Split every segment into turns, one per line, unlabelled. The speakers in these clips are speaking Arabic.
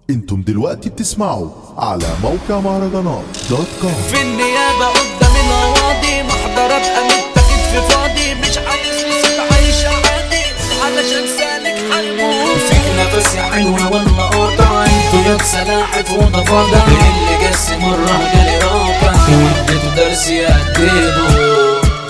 انتم دلوقتي بتسمعوا على موقع مهرجانات دوت كوم.
في النيابة قدام القواضي محضر ابقى متاخد في فاضي، مش عايز لسه عايشة عادي علشان سالك حيموت. فيك نفس يا حلوة والله قاطع، انتوا يا سلاحف وضفادع، اللي جس مرة جالي راقع واديته درس يأدبه.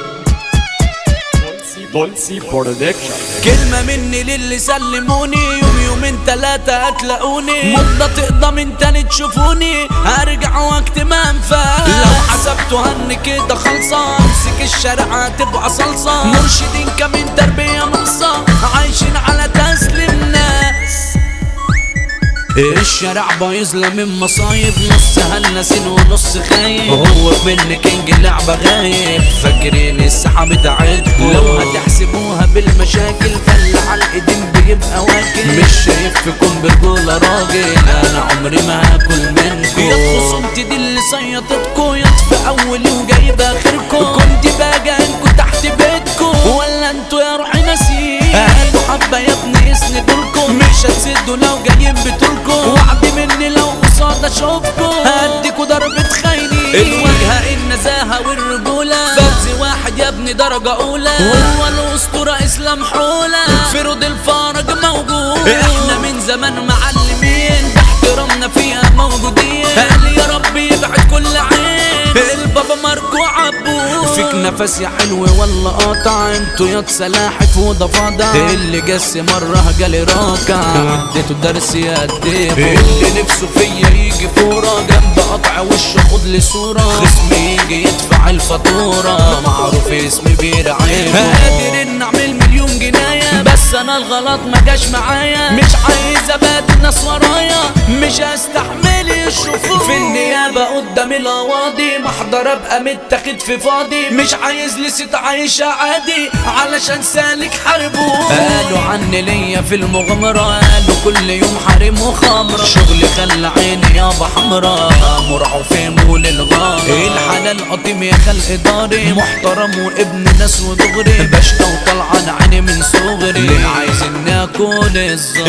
بولسي برودكشن.
كلمة مني للي سلموني، يوم يومين تلاتة هتلاقوني، مدة تقضى من تاني تشوفوني، هرجع وقت ما انفع. لو حسبتوا هن كده خلصة، امسك الشارع هتبقى صلصة، مرشدين كمان تربية ناقصة، عايشين على تسليم ناس. الشارع بايظ من مصايب، نص هلسين ونص خايب، هو بن كينج اللعبة غايب، فاكرين السحاب بتاعتكم لو هتحسبوها بالمشاكل فاللي على الايدين بيبقى واكل. مش شايف فيكم برجولة راجل، انا عمري ما هاكل منكم. يا خصومتي دي اللي صيطتكم، يا في اولي وجايب اخركم، كنت باجي انكم تحت بيتكم ولا انتوا يا روحي ناسين. هاتوا حبة يا ابني اسندولكم، مش هتسدوا لو جايين بتولكم، وعد مني لو قصاد اشوفكم هديكوا ضربة خاينين. الواجهة النزاهة والرجولة، فوزي واحد يا ابني درجة اولى، هو الاسطورة اسلام حولة، فرود الفرج موجود. احنا من زمان معلمين باحترامنا فيها موجودين، قال يا رب يبعد كل عين البابا ماركو عبود. فيك نفس يا حلو والله قاطع، انتوا يا سلاحف وضفادع، اللي جس مرة جالي راكع اديته درس يأدبه. اللي نفسه فيا يجي فورة جنب قطع وشه خد لي صورة، خصمي يجي يدفع الفاتورة، معروف اسمي بيرعيبه. قادر ان اعمل مليون جناية، بس انا الغلط ما جاش معايا، مش عايز ابات الناس ورايا، مش هستحمل يشوفوني. في النيابة قدام القواضي محضر ابقى متاخد في فاضي، مش عايز لست عايشة عادي علشان سالك حربه. قالوا عني ليا في المغامرة، قالوا كل يوم حريم وخمرة، شغلي خلى عيني يابا حمرا، مرعو في مول الغارة. الحلال قطيم يا خلق داري، محترم وابن ناس ودغري، بشقى وطلعان عيني من صغري، ليه عايز اني اكون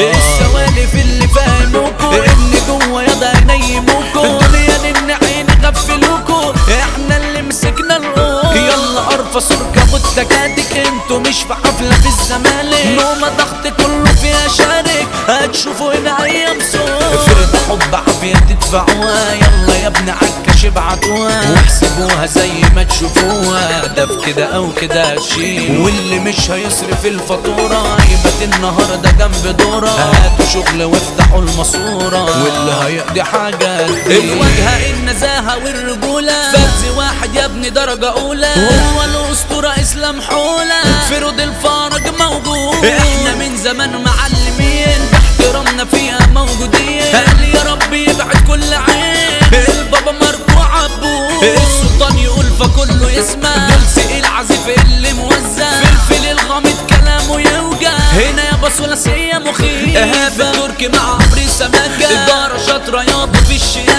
السوالف اللي فاهموكوا، ان جوا ياضا ينيموكوا، الدنيا ان عيني غفلوكوا، احنا اللي مسكنا الروح. يلا ارفص اركبوا التكاتك، انتوا مش في حفلة في الزمالك، نومة ضغط كله فيها شارك، هتشوفوا هنا ايام صوت. فرد حب عافية تدفعوها، يلا يا ابن عكاش ابعتوها، واحسبوها زي ما تشوفوها، ده في كده او كده هشيل، واللي مش هيصرف الفاتورة يبقى النهاردة جنب دورة، هاتوا شغل وافتحوا الماسورة، واللي هيقضي حاجة الواجهة النزاهة والرجولة، فوزي واحد يا ابني درجة اولى، هو الاسطورة اسلام حولة، فرود الفرج موجود. احنا من زمان معلمين باحترامنا فيها موجودين، قال يا رب يبعد كل عين البابا ماركو عبود. السلطان يقول فكله يسمع، دول العزيف اللي موزع، فلفل الغامض كلامه يوجع، هنا يابا ثلاثية مخيفة، تركي مع عمري سمكة، الدارة شاطرة يابا في الشياكة،